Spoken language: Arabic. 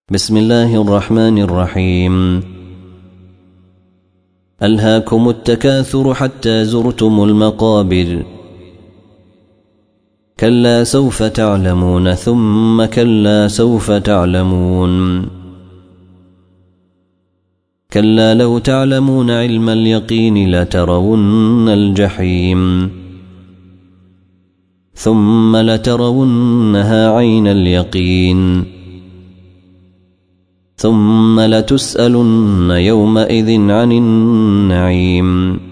بسم الله الرحمن الرحيم. ألهاكم التكاثر حتى زرتم المقابر. كلا سوف تعلمون ثم كلا سوف تعلمون. كلا لو تعلمون علم اليقين لترون الجحيم ثم لترونها عين اليقين ثم لتسألن يومئذ عن النعيم.